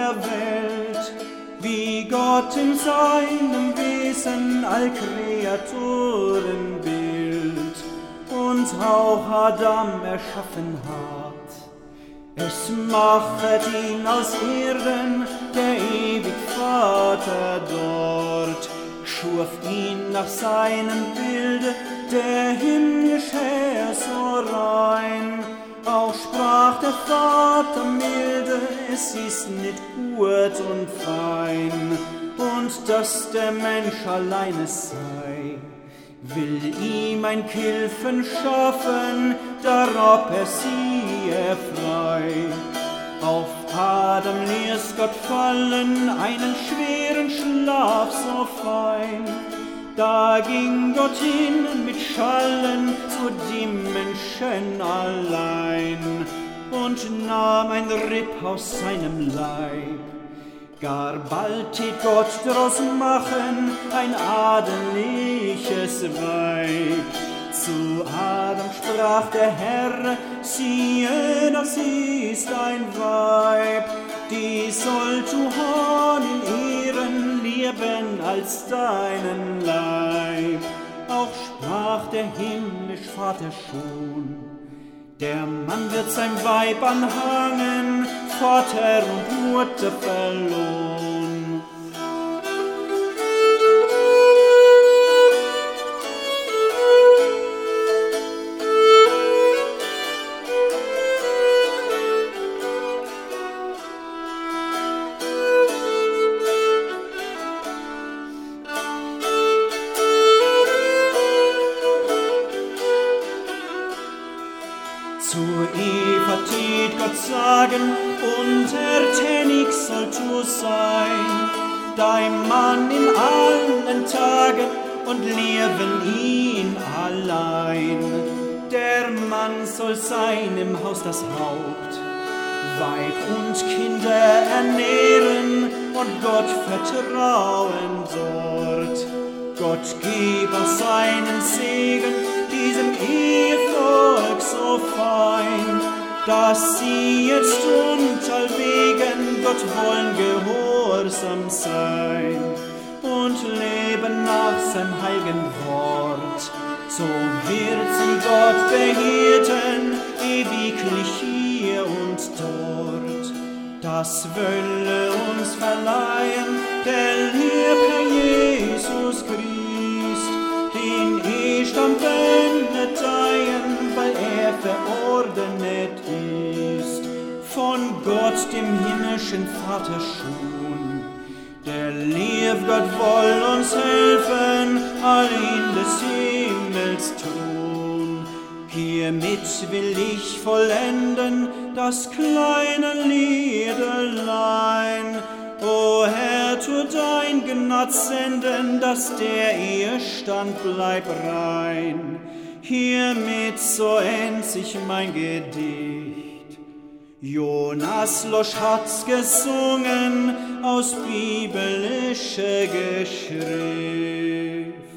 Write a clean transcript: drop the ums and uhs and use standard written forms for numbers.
der Welt, wie Gott in seinem Wesen all Kreaturenbild und auch Adam erschaffen hat. Es machet ihn aus Erden, der ewig Vater dort, schuf ihn nach seinem Bilde, der himmlische Herr so rein. Auch sprach der Vater milde, es ist nicht gut und fein, und dass der Mensch alleine sei, will ihm ein Kilfen schaffen, darob siehe frei. Auf Adam ließ Gott fallen, einen schweren Schlaf so fein. Da ging Gott hin mit Schallen zu dem Menschen allein und nahm ein Ripp aus seinem Leib. Gar bald tät Gott draus machen ein adeliges Weib. Zu Adam sprach der Herr, siehe, das ist ein Weib, die soll du haben in Ehren lieben als deinen Leib. Auch sprach der himmlische Vater schon, der Mann wird sein Weib anhangen, Vater und Mutter verlohn. Zu Eva tät Gott sagen, untertänig sollst du sein, dein Mann in allen Tagen und leben ihn allein. Der Mann soll sein im Haus das Haupt, Weib und Kinder ernähren und Gott vertrauen dort. Gott gib auch seinen Segen diesem Ehevolk so fein, dass sie jetzt und allwegen Gott wollen gehorsam sein und leben nach seinem heiligen Wort. So wird sie Gott behielten, ewiglich hier und dort. Das wölle uns verleihen, der liebe Jesus Christ, den Ehestand benedeihen, weil er verordnet ist, von Gott, dem himmlischen Vater schon. Der liebe Gott woll uns helfen, allein des Himmels tun. Hiermit will ich vollenden das kleine Liederlein. O Herr, tu dein Gnad senden, dass der Ehestand bleib rein. Hiermit so end sich mein Gedicht. Jonas Losch hat's gesungen aus biblischer Geschrift.